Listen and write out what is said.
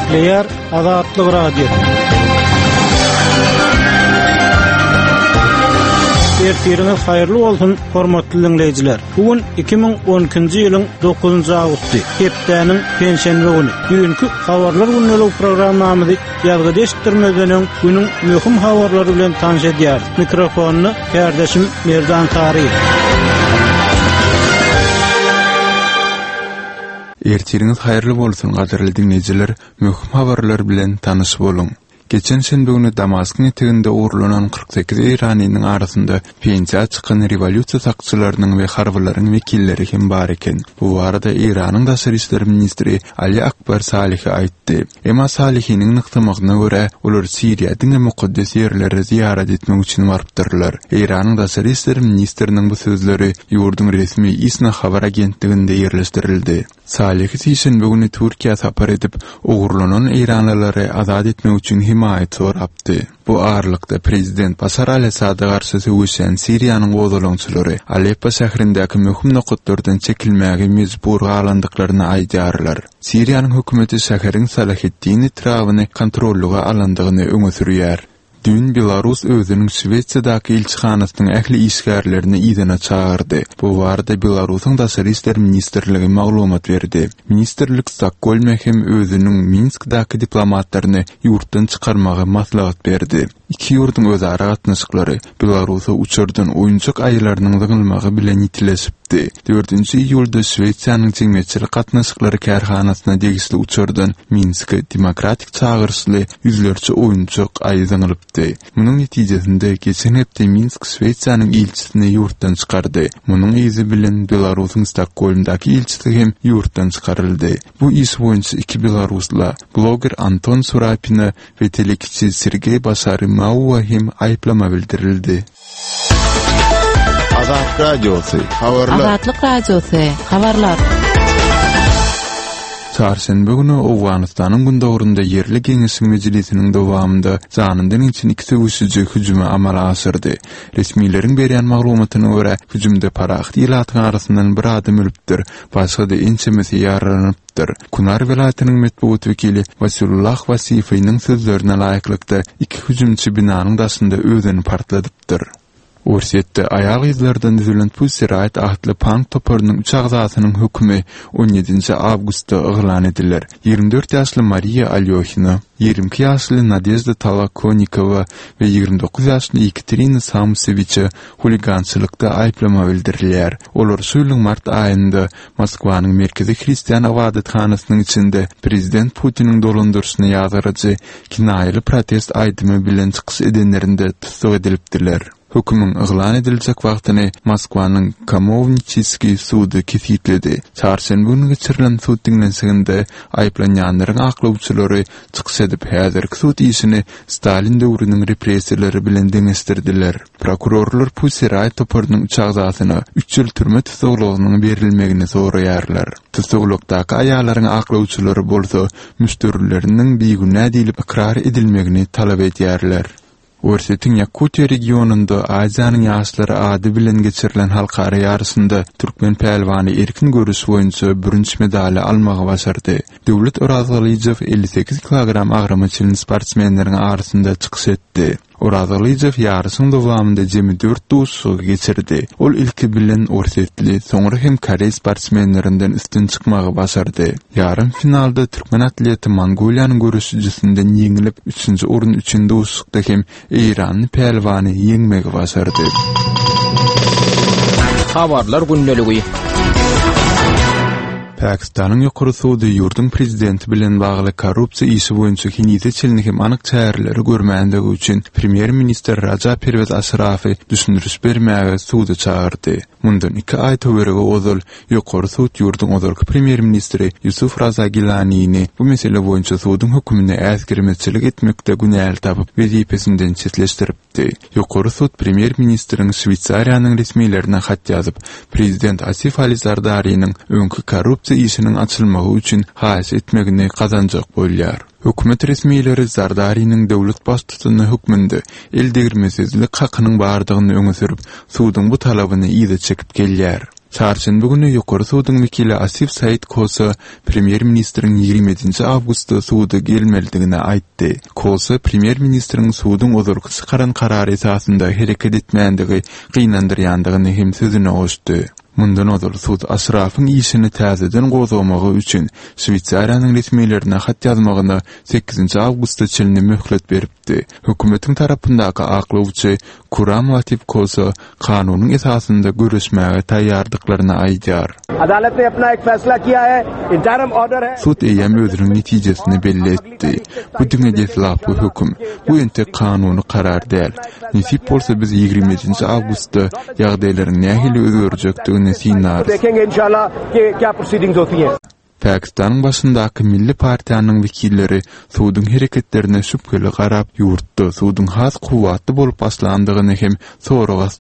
Depleyer Azatlyk Radio. Ertiriniz hayırlı olsun hormatly dinleyijiler. Bugün 2012-nji ýylyň 9-njy awgusty, hepdeniň pensiýa güni. Bugünkü habarlar günlük programmamyzy ýazgy deşikdirmegeniň günüň möhüm habarlary bilen tanış edýär. Mikrofonyny kardeşim Merdan Tariýew. Ertiriniz hayırlı bolsun gaderli dinleyijiler, möhüm habarlar bilen tanış bolun. Geçen şenbe günü Damaskyn eteginde uğurlanan 48 Iranynyň arasynda pensiýa çykan revolýusiýa sakçylarynyň we harbylaryň wekilleri hem bar eken. Bu arada Iranyň daşary işler ministri Ali Akbar Salihi aýtdy. Emma Salihiniň nykdymagyna görä, olar Siriýanyň mukaddes ýerleri ziyaret etmek üçin barypdyrlar. Iranyň daşary işler ministriniň bu sözleri ýurdun resmi ISNA habar agentliginde ýerleşdirildi. Salih şenbe günü Türkiýe sapar edip uğurlanan Iranlylary azad etmek üçin himayet sorapdy. Bu ağırlıkta Prezident Basar al-Esad'a garşy söwüşen Siriýanyň gozalaňçylary Aleppo şäherindäki möhüm nokatlardan çekilmäge mejbur galandyklaryny aýdýarlar. Siriýanyň hökümeti şäheriň Salaheddin etrawyny kontrolluga alandygyny öňe sürýär. Dün Belarus özünün Şweýçardaky elçihanasynyň ähli işgärlerini ýygyna çağırdy. Bu barada Belarusyň daşary işler ministrligi maglumat berdi. Ministrlik Stockholm hem özünün Minskdaky diplomatlaryny ýurtdan çykarmagy maslahat berdi. İki ýurdun özara gatnaşyklary Belarusy uçurdan oýunçak aýlarynyň zyňylmagy bilen ýitileşipdi. 4-nji ýylda Şweýçarnyň jemgyýetçilik gatnaşyklary kärhanasyna degisli uçurdan Minske demokratik çağırşly ýüzlerçe oýunçak aý zyňylypdy. Munyň netijesinde geçen hepde Minsk Şweýçarnyň elçisini ýurtdan çykardy. Munyň izi bilen Belarusyň Stockholmdaky elçisi hem ýurtdan çykaryldy. Bu iş boýunça iki Belarusla bloger Anton Surapina we telekçi Sergey Basarymov hem aýplama bildirildi. Azat Radyosu habarlar. Azatlyk Radyosu habarlar. Çarşembe günü Awganystanyň gündäwrinde ýerli geňeşiň mejlisiniň dowamında zanyndan için iki söwüşçi hüjüme amala asyrdy. Resmiýlerin berýän maglumatyna görä, hüjümde paraxty ýylatyň arasyndan bir adam ölüpdir, başga da ençemesi ýaralanypdyr. Kunar welaýatynyň metbuat wekili Vasilullah Vasifowyň sözlerine laýyklykda iki hüjümçi binanyň daşynda özüni partladypdyr. Orsetde aýal ýyzlardan düzülen Pussy-Riot adly punk toparynyň 3 agzasynyň hökümi 17-nji awgustda eglan ediler. 24 ýaşly Maria Alyohina, 22 ýaşly Nadezhda Talakonikowa we 29 ýaşly Ekaterina Samsevicha huligançylykda aýplama bildirilýär. Olar şu ýylyň mart aýynda Moskwanyň merkezi Hristiýan awadathanasynyň içinde Prezident Putiniň dolandyrşyny ýazgyrjy kinaýaly protest aýdymy bilen çykyş edenlerinde tutsak edilipdiler. Hökümün eglan ediljek wagtyny Moskwanyň Kamovnichski sudy kefitledi. Çarşembe günü geçirilen sud dinlensiginde aýplanýanlaryň aklawçylary çykyş edip häzirki sud işini Stalin döwrüniň repressiýalary bilen deňestirdiler. Prokurorlar Pussy-Riot toparynyň 3 agzasyna 3 ýyl türme tutuklugynyň berilmegini soraýarlar. Tutuklukdaky aýallaryň aklawçylary bolsa müşterileriniň beýgünä diýilip ikrar edilmegini talap edýärler. Orset'in Yakutiya regionunda Aziýanyň ýaşlary ady bilen geçirilen halkara ýarysynda türkmen pählwany erkin görüş boýunça 1-nji medali almagy başardy. Döwlet Orazalyjew 58 kilogram agramaçylyň sportsmenleriň arasynda çykyş etdi. Orazalyjew ýarysyň dowamında jemi 4 duşy geçirdi. Ol ilki bilen Orsetli, soňra hem Korey sportsmenlerinden üstün çykmagy başardy. Yarım finalda türkmen atleti Mongoliýanyň görüşçisinden ýeňilip 3-nji orun üçin duşykda hem Iranyň pählwany ýeňmegi başardy. Habarlar günneligi. Pakistanyň ýokary sudy ýurdun prezidenti bilen bagly korrupsiýa işi boýunça hinite çelnikim anyk çäherleri görmänligi üçin premier minister Raja Pervez Ashrafy düşündürüş bermäge suda çağırdy. Mundan 2 aý töwerege ozal ýokary sud ýurdun ozalky premier ministri Yusuf Raza Gilanyny bu mesele boýunça sudun hökümine äsgirmeçilik etmekde günäl tapyp wezipesinden çetleşdiripdi. Ýokary sud premier ministriň Şweýçariýanyň resmiýlerine hat ýazyp, prezident Asif Ali Zardarynyň öňkü korrupsiýa işiniň açylmagy üçin haýsy etmegini kazanjak bolýar. Hökümet resmiýetleri Zardarynyň döwlet başçysyny hökmünde el degirmesizlik hakynyň bardygyny öňe sürüp, suwdyň bu talabyny ýygy çekip gelýär. Çarşamba günü ýokary suwdyň wekili Asif Said Kosa Premier Ministriň 20 awgustda suwda gelmelidigini aýtdy. Kosa Premier Ministriň suwdyň ozurky çykaran karary esasynda hereket etmänligi gynandyrýandygyny hem sözüne goşdy. Mundan ozur suwd asrafyň işini täzeden gozamagy üçin Şwitsariýanyň resmiýetlerine hat ýazmagyny 8 awgustda çelini möhlet beripdi. Hökümetiň tarapyndaky aklawçy Kuram Latif Kosa kanunyň esasynda görüşmäge taýýardyklaryny aýdýar. Adalet ne apna ek faisla kiya hai, interim order hai. Suwd eýem özüniň netijesini belli etdi. Bu diňe höküm, bu ente kanuny karar däl. Nisip bolsa biz 20 awgustda ýagdaýlaryň nähili özgörjekdigini sinar. Dekhenge inşallah ki kya proceedings hoti hain. Pakistan'ın başındaky Milli Partiýanyň wekilleri suwdyň hereketlerine şüpheli garap ýurtdy. Suwdyň has kuwatly bolup başlandygyny hem soragas